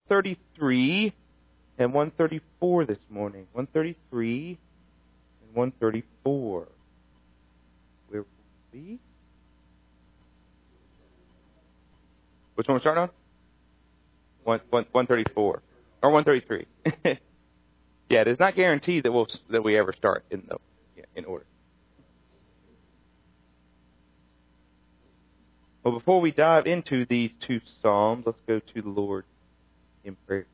133 and 134 this morning. 133 and 134. Where will we be? Which one we're starting on? 134 or 133. Yeah, it is not guaranteed that we ever start in order. Well, before we dive into these two psalms, let's go to the Lord in prayer.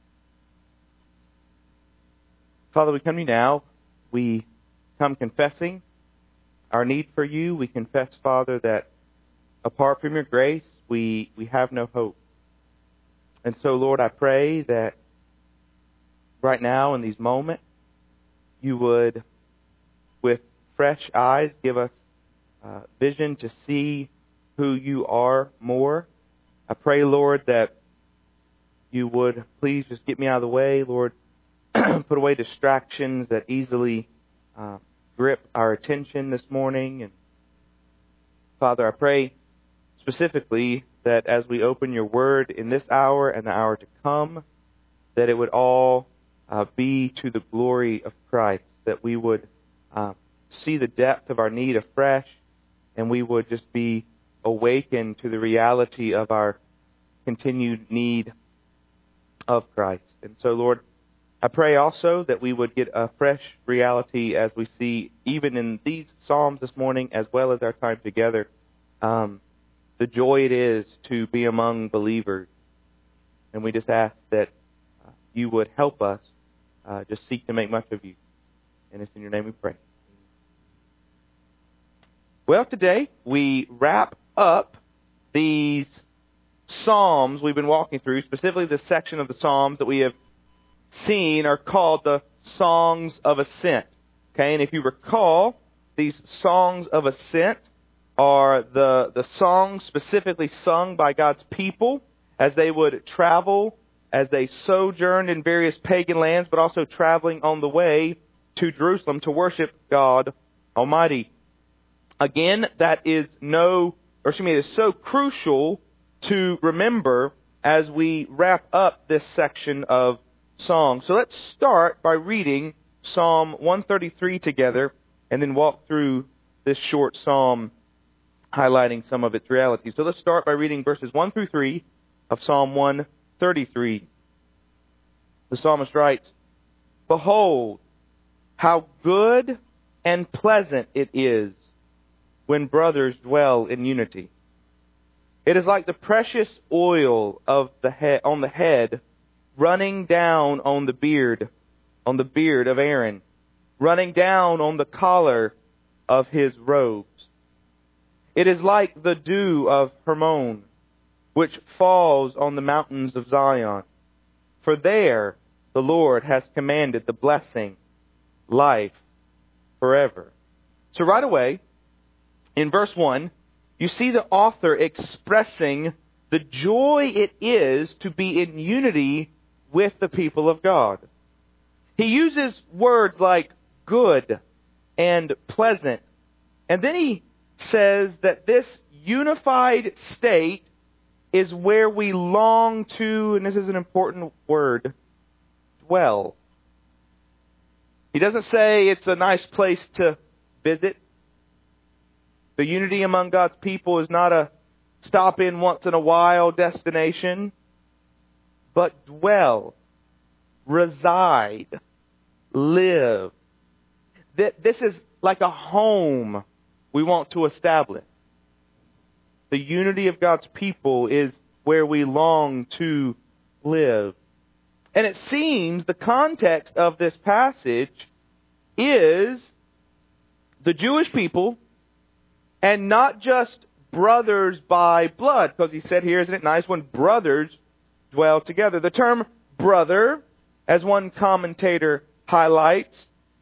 Father, we come to you now. We come confessing our need for you. We confess, Father, that apart from your grace, we have no hope. And so, Lord, I pray that right now in these moments, you would, with fresh eyes, give us vision to see who you are more. I pray, Lord, that you would please just get me out of the way, Lord. Put away distractions that easily grip our attention this morning. And Father, I pray specifically that as we open your word in this hour and the hour to come, that it would all be to the glory of Christ, that we would see the depth of our need afresh, and we would just be awakened to the reality of our continued need of Christ. And so, Lord, I pray also that we would get a fresh reality as we see, even in these Psalms this morning, as well as our time together, the joy it is to be among believers. And we just ask that you would help us just seek to make much of you. And it's in your name we pray. Well, today we wrap up these Psalms we've been walking through, specifically the section of the Psalms that we have seen are called the Songs of Ascent. Okay, and if you recall, these Songs of Ascent are the songs specifically sung by God's people as they would travel, as they sojourned in various pagan lands, but also traveling on the way to Jerusalem to worship God Almighty. Again, that is it is so crucial to remember as we wrap up this section of songs. So let's start by reading Psalm 133 together and then walk through this short psalm highlighting some of its realities. So let's start by reading verses 1 through 3 of Psalm 133. The psalmist writes, "Behold, how good and pleasant it is when brothers dwell in unity. It is like the precious oil of on the head, running down on the beard of Aaron, running down on the collar of his robes. It is like the dew of Hermon, which falls on the mountains of Zion. For there the Lord has commanded the blessing, life forever." So right away, in verse 1, you see the author expressing the joy it is to be in unity with the people of God. He uses words like good and pleasant. And then he says that this unified state is where we long to, and this is an important word, dwell. He doesn't say it's a nice place to visit. The unity among God's people is not a stop in once in a while destination, but dwell, reside, live. This is like a home we want to establish. The unity of God's people is where we long to live. And it seems the context of this passage is the Jewish people, and not just brothers by blood, because he said here, isn't it nice, when brothers dwell together. The term brother, as one commentator highlights,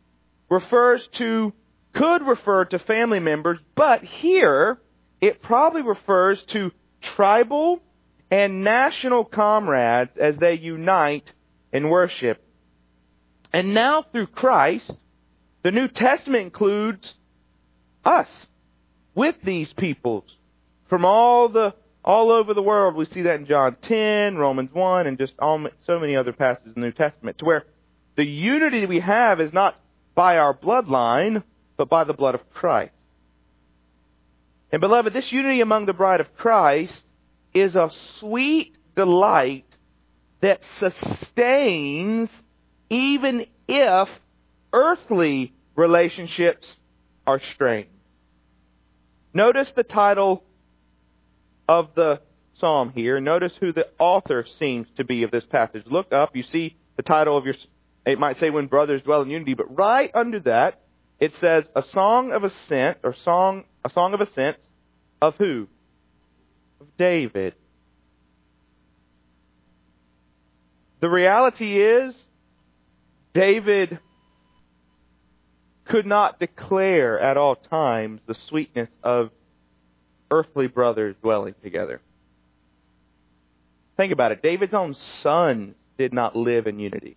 could refer to family members, but here it probably refers to tribal and national comrades as they unite in worship. And now through Christ, the New Testament includes us with these peoples from all the All over the world, we see that in John 10, Romans 1, and just so many other passages in the New Testament, to where the unity we have is not by our bloodline, but by the blood of Christ. And beloved, this unity among the bride of Christ is a sweet delight that sustains even if earthly relationships are strained. Notice the title of the psalm here. Notice who the author seems to be of this passage. Look up, you see the title of it might say When Brothers Dwell in Unity, but right under that it says a song of ascent, or a song of ascent of who? Of David. The reality is, David could not declare at all times the sweetness of earthly brothers dwelling together. Think about it. David's own son did not live in unity.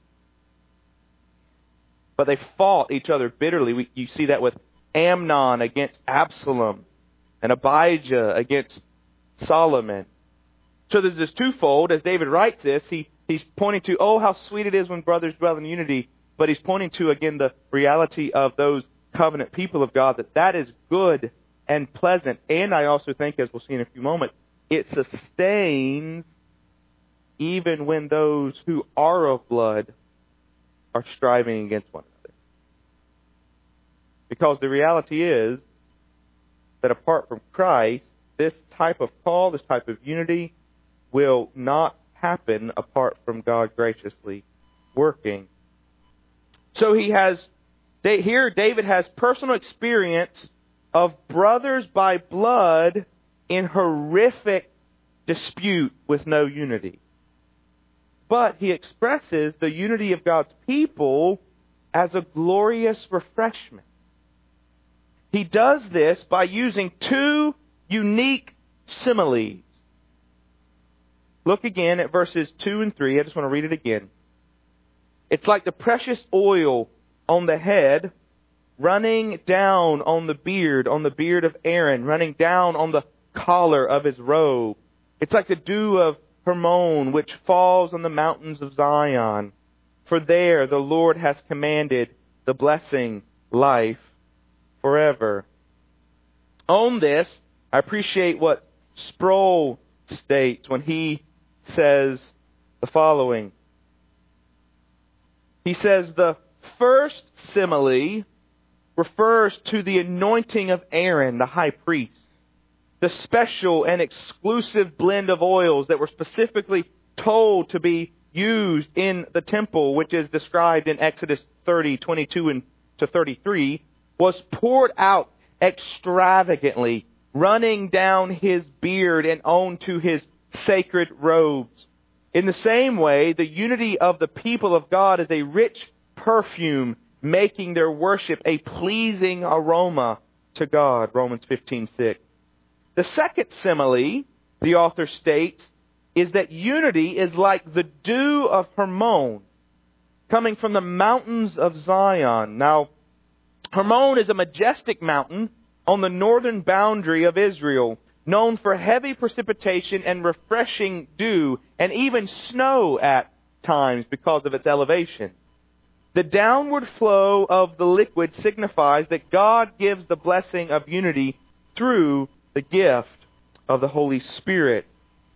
But they fought each other bitterly. You see that with Amnon against Absalom and Abijah against Solomon. So there's this twofold. As David writes this, he's pointing to, oh, how sweet it is when brothers dwell in unity. But he's pointing to, again, the reality of those covenant people of God, that is good and pleasant. And I also think, as we'll see in a few moments, it sustains even when those who are of blood are striving against one another. Because the reality is that apart from Christ, this type of call, this type of unity will not happen apart from God graciously working. So here David has personal experience of brothers by blood in horrific dispute with no unity. But he expresses the unity of God's people as a glorious refreshment. He does this by using two unique similes. Look again at verses 2 and 3. I just want to read it again. It's like the precious oil on the head running down on the beard of Aaron, running down on the collar of his robe. It's like the dew of Hermon, which falls on the mountains of Zion. For there the Lord has commanded the blessing, life forever. On this, I appreciate what Sproul states when he says the following. He says the first simile refers to the anointing of Aaron, the high priest. The special and exclusive blend of oils that were specifically told to be used in the temple, which is described in Exodus 30:22 and to 33, was poured out extravagantly, running down his beard and onto his sacred robes. In the same way, the unity of the people of God is a rich perfume, making their worship a pleasing aroma to God. Romans 15:6. The second simile, the author states, is that unity is like the dew of Hermon, coming from the mountains of Zion. Now, Hermon is a majestic mountain on the northern boundary of Israel, known for heavy precipitation and refreshing dew, and even snow at times because of its elevation. The downward flow of the liquid signifies that God gives the blessing of unity through the gift of the Holy Spirit.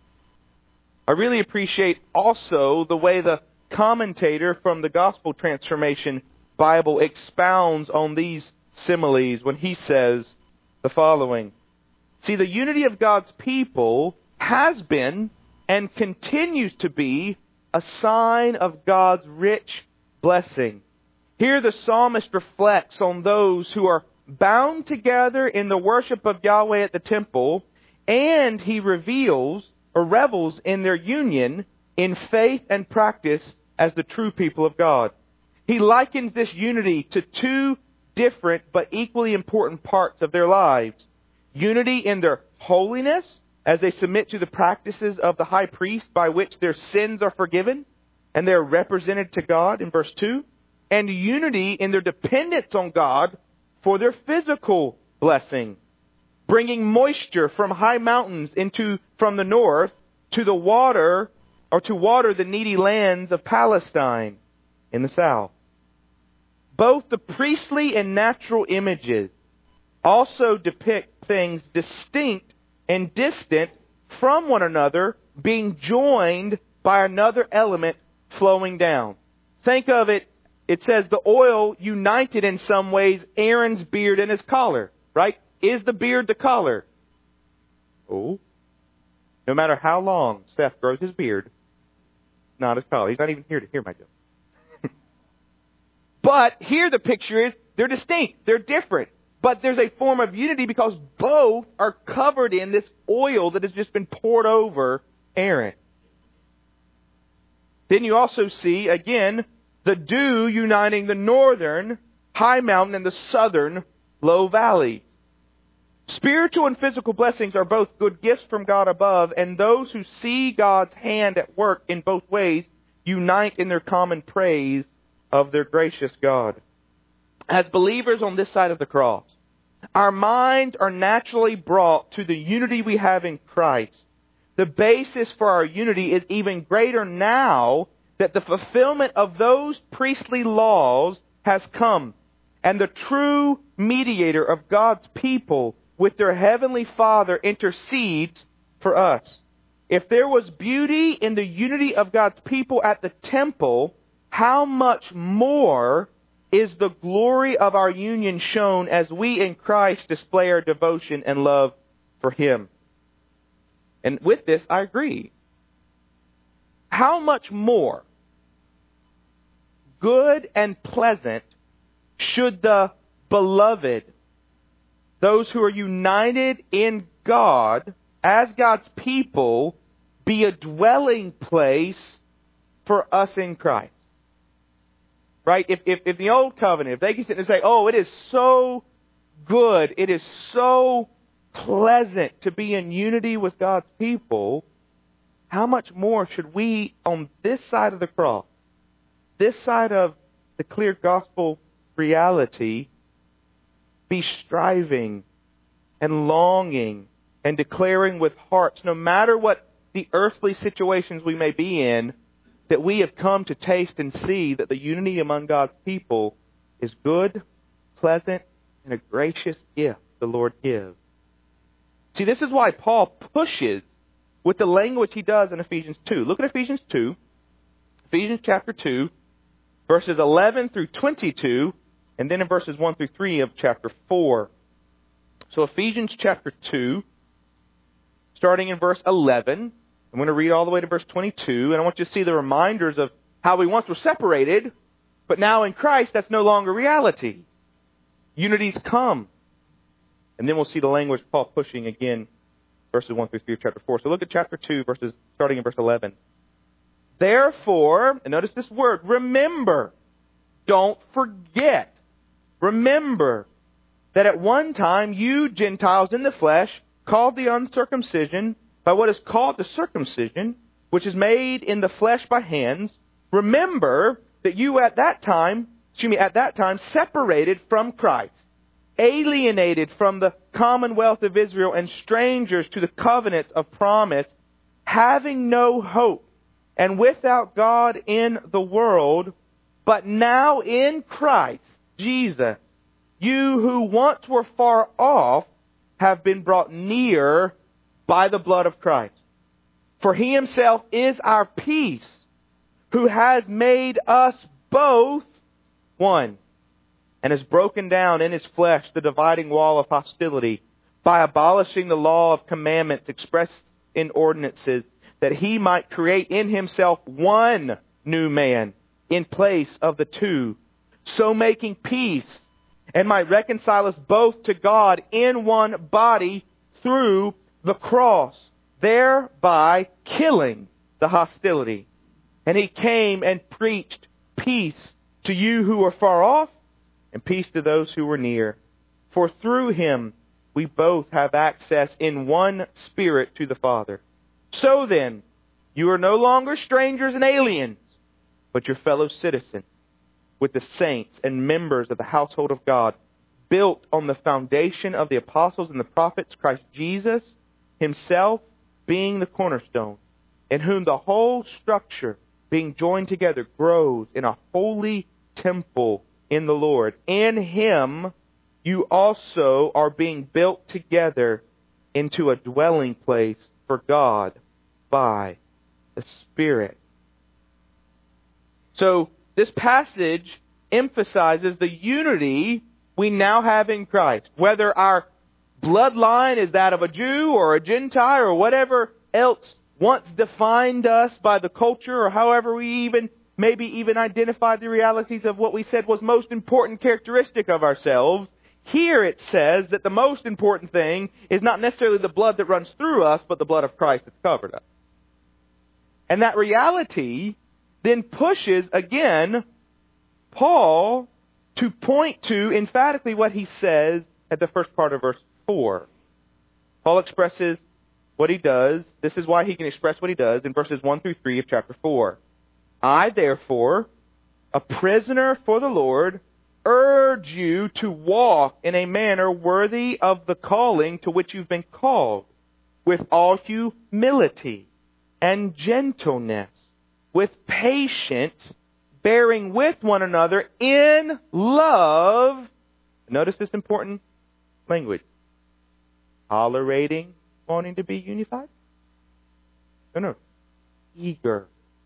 I really appreciate also the way the commentator from the Gospel Transformation Bible expounds on these similes when he says the following. See, the unity of God's people has been and continues to be a sign of God's rich blessing. Here the psalmist reflects on those who are bound together in the worship of Yahweh at the temple, and he revels in their union in faith and practice as the true people of God. He likens this unity to two different but equally important parts of their lives. Unity in their holiness, as they submit to the practices of the high priest by which their sins are forgiven, and they are represented to God in verse 2. And unity in their dependence on God for their physical blessing. bringing moisture from high mountains from the north to the water, or to water the needy lands of Palestine in the south. Both the priestly and natural images also depict things distinct and distant from one another, being joined by another element flowing down. Think of it, it says the oil united in some ways Aaron's beard and his collar, right? Is the beard the collar? Oh. No matter how long Seth grows his beard, not his collar. He's not even here to hear my joke. But here the picture is, they're distinct, they're different. But there's a form of unity because both are covered in this oil that has just been poured over Aaron. Then you also see, again, the dew uniting the northern high mountain and the southern low valley. Spiritual and physical blessings are both good gifts from God above, and those who see God's hand at work in both ways unite in their common praise of their gracious God. As believers on this side of the cross, our minds are naturally brought to the unity we have in Christ. The basis for our unity is even greater now that the fulfillment of those priestly laws has come, and the true mediator of God's people with their heavenly Father intercedes for us. If there was beauty in the unity of God's people at the temple, how much more is the glory of our union shown as we in Christ display our devotion and love for Him? And with this, I agree. How much more good and pleasant should the beloved, those who are united in God, as God's people, be a dwelling place for us in Christ? Right? If the old covenant, if they can sit and say, oh, it is so good, it is so pleasant to be in unity with God's people, how much more should we, on this side of the cross, this side of the clear gospel reality, be striving and longing and declaring with hearts, no matter what the earthly situations we may be in, that we have come to taste and see that the unity among God's people is good, pleasant, and a gracious gift the Lord gives. See, this is why Paul pushes with the language he does in Ephesians 2. Look at Ephesians 2, Ephesians chapter 2, verses 11 through 22, and then in verses 1 through 3 of chapter 4. So Ephesians chapter 2, starting in verse 11, I'm going to read all the way to verse 22, and I want you to see the reminders of how we once were separated, but now in Christ that's no longer reality. Unity's come. And then we'll see the language Paul pushing again, verses 1 through 3 of chapter 4. So look at chapter 2, starting in verse 11. Therefore, and notice this word, remember, don't forget, remember that at one time you Gentiles in the flesh, called the uncircumcision by what is called the circumcision, which is made in the flesh by hands. Remember that you at that time separated from Christ, alienated from the commonwealth of Israel and strangers to the covenants of promise, having no hope and without God in the world, but now in Christ Jesus, you who once were far off have been brought near by the blood of Christ. For He Himself is our peace, who has made us both one, and has broken down in His flesh the dividing wall of hostility by abolishing the law of commandments expressed in ordinances, that He might create in Himself one new man in place of the two, so making peace, and might reconcile us both to God in one body through the cross, thereby killing the hostility. And He came and preached peace to you who are far off, and peace to those who were near. For through Him we both have access in one Spirit to the Father. So then, you are no longer strangers and aliens, but your fellow citizens with the saints and members of the household of God, built on the foundation of the apostles and the prophets, Christ Jesus himself being the cornerstone, in whom the whole structure, being joined together, grows in a holy temple in the Lord. In him you also are being built together into a dwelling place for God by the Spirit. So this passage emphasizes the unity we now have in Christ. Whether our bloodline is that of a Jew or a Gentile or whatever else once defined us by the culture, or however we maybe even identified the realities of what we said was most important characteristic of ourselves, here it says that the most important thing is not necessarily the blood that runs through us, but the blood of Christ that's covered us. And that reality then pushes, again, Paul to point to emphatically what he says at the first part of verse 4. Paul expresses what he does. This is why he can express what he does in verses 1 through 3 of chapter 4. I, therefore, a prisoner for the Lord, urge you to walk in a manner worthy of the calling to which you've been called, with all humility and gentleness, with patience, bearing with one another in love. Notice this important language. Tolerating wanting to be unified? No. Eager.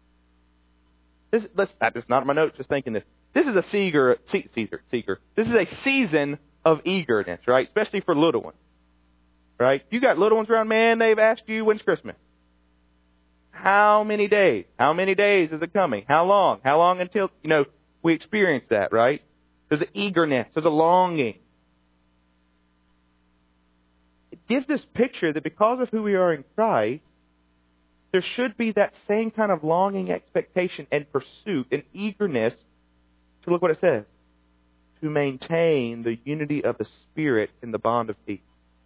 That is not my notes, just thinking this. This is a seeker. This is a season of eagerness, right? Especially for little ones. Right? You got little ones around, man, they've asked you, when's Christmas? How many days? How many days is it coming? How long? How long until, we experience that, right? There's an eagerness. There's a longing. It gives this picture that because of who we are in Christ, there should be that same kind of longing, expectation, and pursuit and eagerness to, look what it says, to maintain the unity of the Spirit in the bond of peace.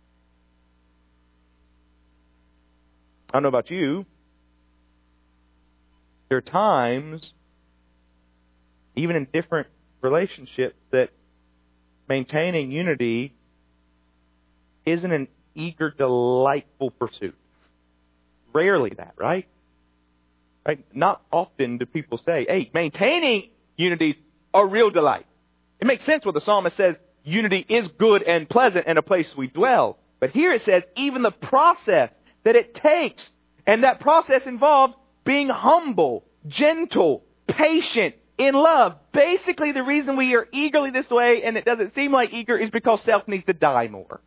I don't know about you. There are times, even in different relationships, that maintaining unity isn't an eager, delightful pursuit. Rarely that, right? Not often do people say, hey, maintaining unity is a real delight. It makes sense what the psalmist says, unity is good and pleasant and a place we dwell. But here it says, even the process that it takes, and that process involves being humble, gentle, patient, in love. Basically, the reason we are eagerly this way, and it doesn't seem like eager, is because self needs to die more.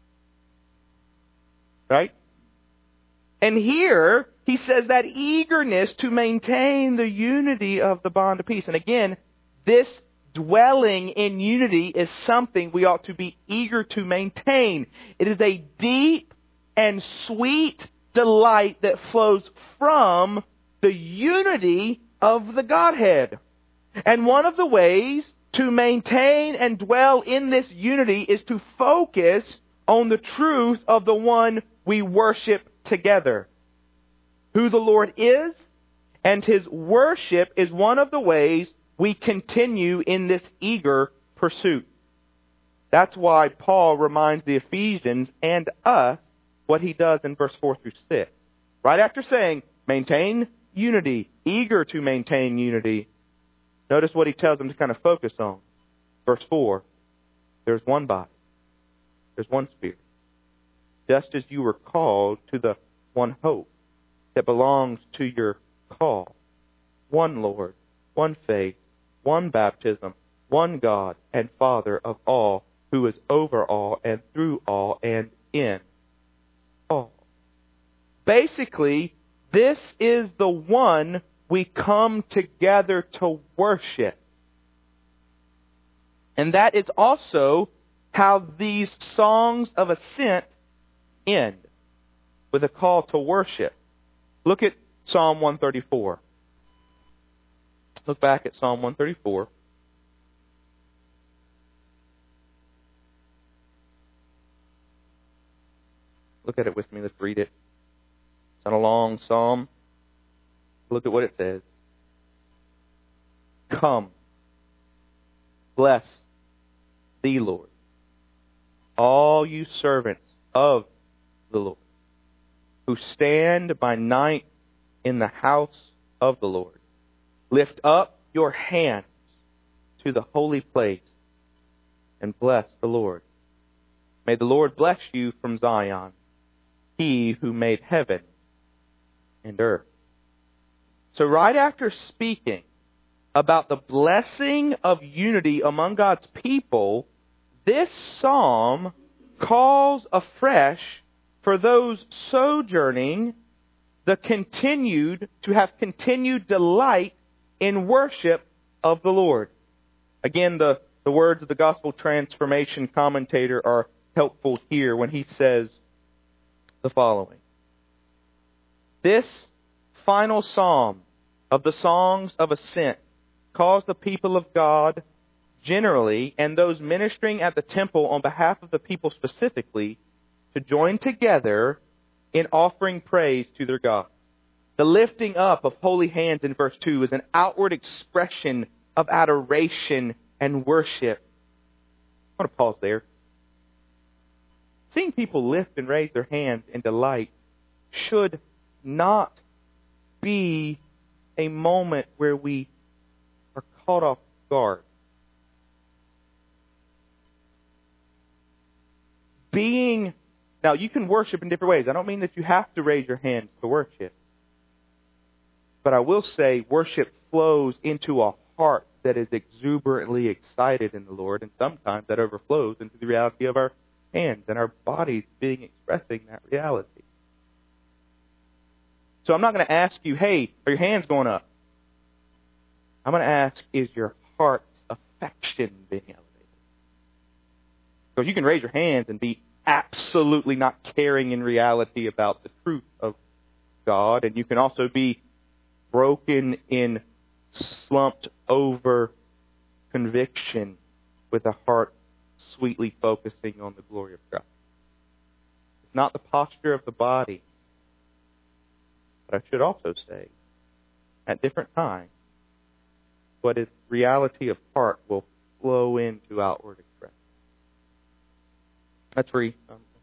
Right? And here, he says that eagerness to maintain the unity of the bond of peace. And again, this dwelling in unity is something we ought to be eager to maintain. It is a deep and sweet delight that flows from the unity of the Godhead. And one of the ways to maintain and dwell in this unity is to focus on the truth of the one we worship together. Who the Lord is, and His worship is one of the ways we continue in this eager pursuit. That's why Paul reminds the Ephesians and us what he does in verse 4 through 6. Right after saying, maintain unity, eager to maintain unity, notice what he tells them to kind of focus on. Verse 4, there's one body, there's one Spirit, just as you were called to the one hope that belongs to your call. One Lord, one faith, one baptism, one God and Father of all, who is over all and through all and in all. Basically, this is the one we come together to worship. And that is also how these songs of ascent end, with a call to worship. Look at Psalm 134. Look back at Psalm 134. Look at it with me. Let's read it. It's not a long psalm. Look at what it says. Come, bless thee, Lord. all you servants of the Lord, who stand by night in the house of the Lord, lift up your hands to the holy place and bless the Lord. May the Lord bless you from Zion, He who made heaven and earth. So right after speaking about the blessing of unity among God's people, this psalm calls afresh for those sojourning to have continued delight in worship of the Lord. Again, the words of the Gospel Transformation commentator are helpful here when he says the following. This final psalm of the songs of ascent calls the people of God generally, and those ministering at the temple on behalf of the people specifically, to join together in offering praise to their God. The lifting up of holy hands in verse 2 is an outward expression of adoration and worship. I want to pause there. Seeing people lift and raise their hands in delight should not be a moment where we are caught off guard. Now, you can worship in different ways. I don't mean that you have to raise your hands to worship. But I will say worship flows into a heart that is exuberantly excited in the Lord, and sometimes that overflows into the reality of our hands and our bodies expressing that reality. So I'm not going to ask you, hey, are your hands going up? I'm going to ask, is your heart's affection being elevated? Because you can raise your hands and be absolutely not caring in reality about the truth of God, and you can also be broken in slumped over conviction with a heart sweetly focusing on the glory of God. It's not the posture of the body, but I should also say, at different times, what is reality of heart will flow into outward expression. That's free.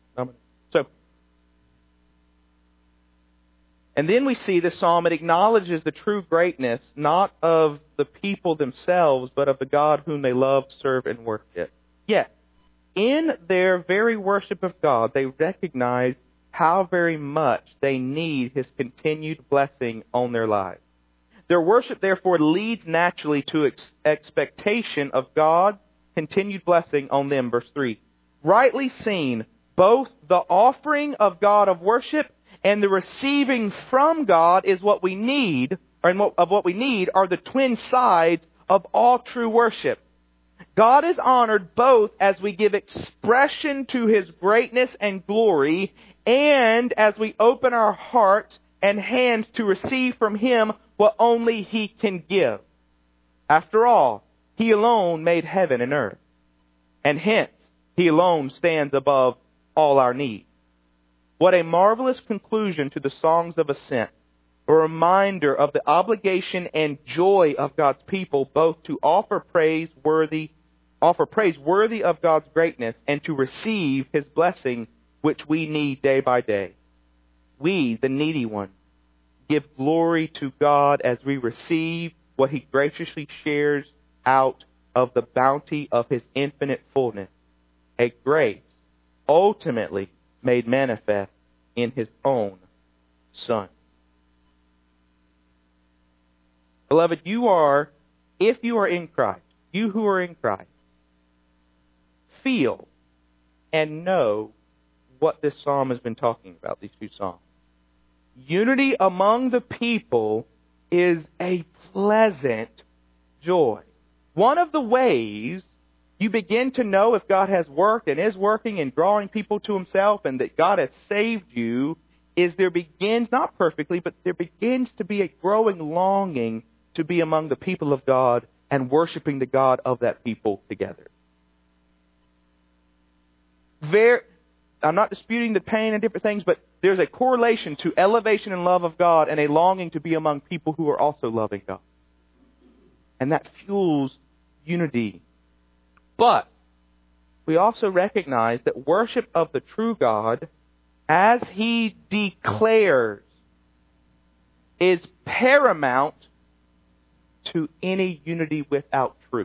And then we see the psalm, it acknowledges the true greatness, not of the people themselves, but of the God whom they love, serve, and worship. Yet, in their very worship of God, they recognize how very much they need His continued blessing on their lives. Their worship, therefore, leads naturally to expectation of God's continued blessing on them. Verse 3. Rightly seen, both the offering of God of worship and the receiving from God is what we need, what we need are the twin sides of all true worship. God is honored both as we give expression to His greatness and glory, and as we open our hearts and hands to receive from Him what only He can give. After all, He alone made heaven and earth, and hence He alone stands above all our needs. What a marvelous conclusion to the songs of ascent, a reminder of the obligation and joy of God's people both to offer praise worthy of God's greatness and to receive His blessing, which we need day by day. We, the needy ones, give glory to God as we receive what He graciously shares out of the bounty of His infinite fullness, a grace ultimately made manifest in His own Son. Beloved, if you are in Christ, you who are in Christ, feel and know what this psalm has been talking about, these two psalms. Unity among the people is a pleasant joy. One of the ways you begin to know if God has worked and is working in drawing people to Himself and that God has saved you is there begins, not perfectly, but there begins to be a growing longing to be among the people of God and worshiping the God of that people together. I'm not disputing the pain and different things, but there's a correlation to elevation and love of God and a longing to be among people who are also loving God. And that fuels unity. But we also recognize that worship of the true God, as He declares, is paramount to any unity without truth.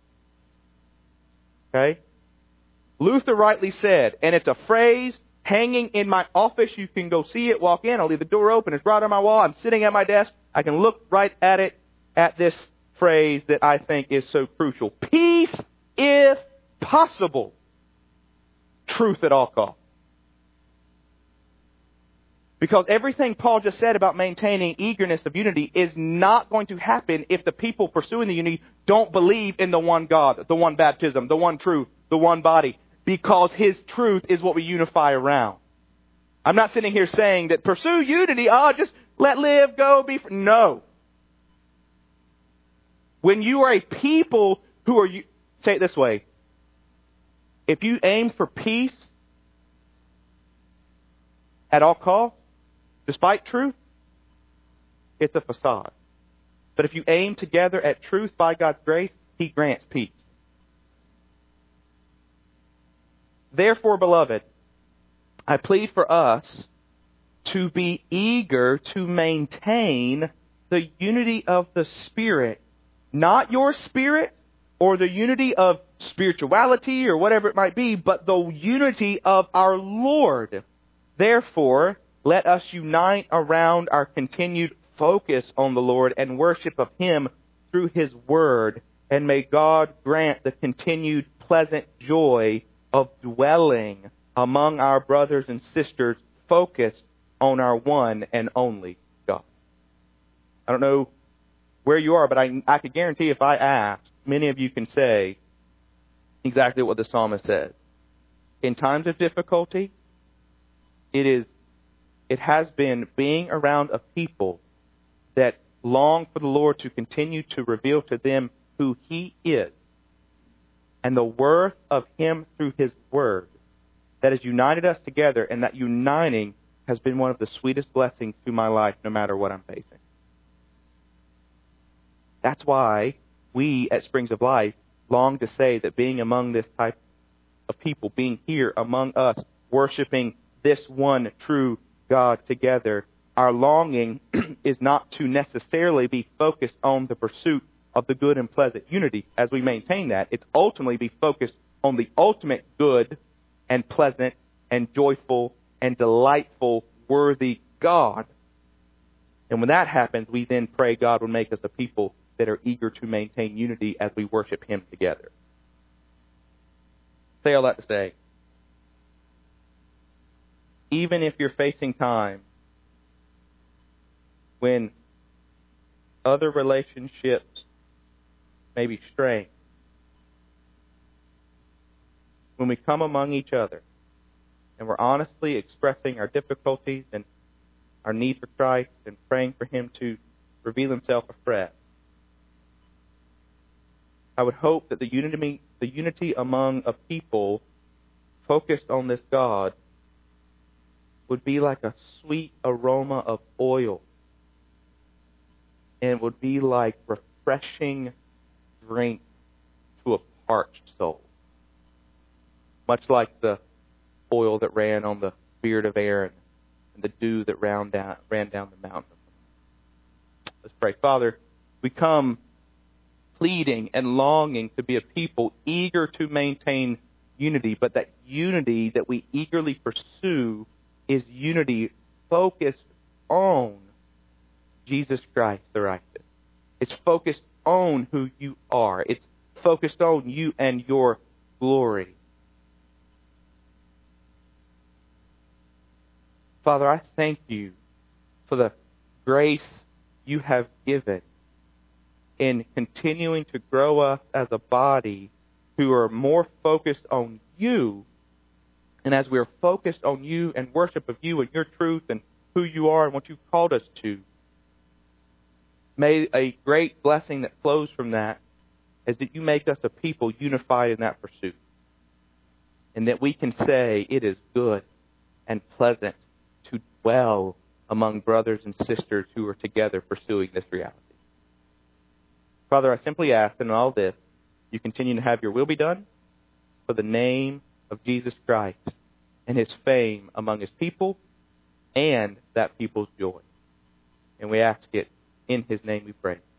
Okay? Luther rightly said, and it's a phrase hanging in my office. You can go see it, walk in. I'll leave the door open. It's right on my wall. I'm sitting at my desk. I can look right at it, at this phrase that I think is so crucial. Peace, if possible. Truth at all costs. Because everything Paul just said about maintaining eagerness of unity is not going to happen if the people pursuing the unity don't believe in the one God, the one baptism, the one truth, the one body. Because His truth is what we unify around. I'm not sitting here saying that pursue unity, just let live, go, be free. No. When you are a people who are, say it this way, if you aim for peace at all costs, despite truth, it's a facade. But if you aim together at truth by God's grace, He grants peace. Therefore, beloved, I plead for us to be eager to maintain the unity of the Spirit. Not your spirit or the unity of spirituality or whatever it might be, but the unity of our Lord. Therefore, let us unite around our continued focus on the Lord and worship of Him through His Word. And may God grant the continued pleasant joy of dwelling among our brothers and sisters focused on our one and only God. I don't know where you are, but I could guarantee if I asked, many of you can say exactly what the psalmist says. In times of difficulty, it has been being around a people that long for the Lord to continue to reveal to them who He is and the worth of Him through His Word that has united us together, and that uniting has been one of the sweetest blessings to my life, no matter what I'm facing. That's why we at Springs of Life long to say that being among this type of people, being here among us, worshiping this one true God together, our longing is not to necessarily be focused on the pursuit of the good and pleasant unity as we maintain that. It's ultimately be focused on the ultimate good and pleasant and joyful and delightful, worthy God. And when that happens, we then pray God will make us a people that are eager to maintain unity as we worship Him together. Say all that to say, even if you're facing time when other relationships may be strained, when we come among each other and we're honestly expressing our difficulties and our need for Christ and praying for Him to reveal Himself afresh, I would hope that the unity among a people focused on this God would be like a sweet aroma of oil, and would be like refreshing drink to a parched soul. Much like the oil that ran on the beard of Aaron and the dew that ran down the mountain. Let's pray. Father, we come pleading and longing to be a people eager to maintain unity, but that unity that we eagerly pursue is unity focused on Jesus Christ the righteous. It's focused on who You are. It's focused on You and Your glory. Father, I thank You for the grace You have given in continuing to grow us as a body who are more focused on You. And as we are focused on You and worship of You and Your truth and who You are and what You've called us to, may a great blessing that flows from that is that You make us a people unified in that pursuit. And that we can say it is good and pleasant to dwell among brothers and sisters who are together pursuing this reality. Father, I simply ask that in all this, You continue to have Your will be done, for the name of Jesus Christ and His fame among His people and that people's joy. And we ask it in His name we pray.